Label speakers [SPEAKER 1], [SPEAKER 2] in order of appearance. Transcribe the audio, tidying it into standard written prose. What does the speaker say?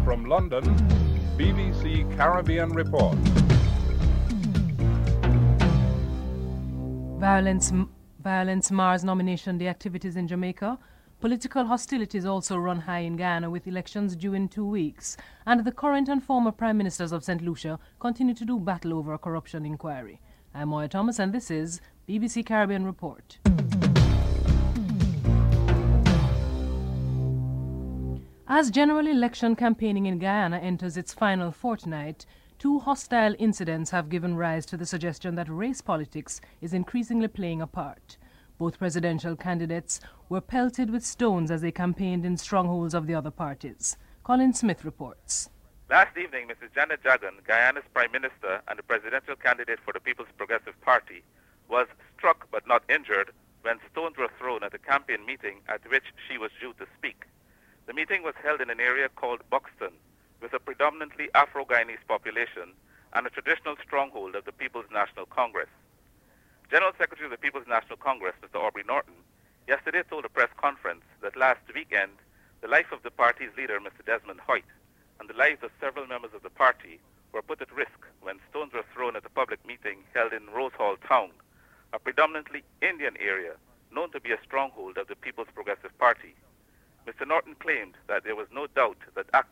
[SPEAKER 1] From London, BBC Caribbean Report.
[SPEAKER 2] Violence mars nomination day activities in Jamaica. Political hostilities also run high in Guyana with elections due in 2 weeks. And the current and former Prime Ministers of St. Lucia continue to do battle over a corruption inquiry. I'm Moya Thomas and this is BBC Caribbean Report. As general election campaigning in Guyana enters its final fortnight, 2 hostile incidents have given rise to the suggestion that race politics is increasingly playing a part. Both presidential candidates were pelted with stones as they campaigned in strongholds of the other parties. Colin Smith reports.
[SPEAKER 3] Last evening, Mrs. Janet Jagan, Guyana's Prime Minister and the presidential candidate for the People's Progressive Party, was struck but not injured when stones were thrown at a campaign meeting at which she was due to speak. The meeting was held in an area called Buxton, with a predominantly Afro-Guyanese population and a traditional stronghold of the People's National Congress. General Secretary of the People's National Congress, Mr. Aubrey Norton, yesterday told a press conference that last weekend, the life of the party's leader, Mr. Desmond Hoyt, and the lives of several members of the party were put at risk when stones were thrown at a public meeting held in Rose Hall Town, a predominantly Indian area known to be a stronghold of the People's Progressive Party. Mr. Norton claimed that there was no doubt that activists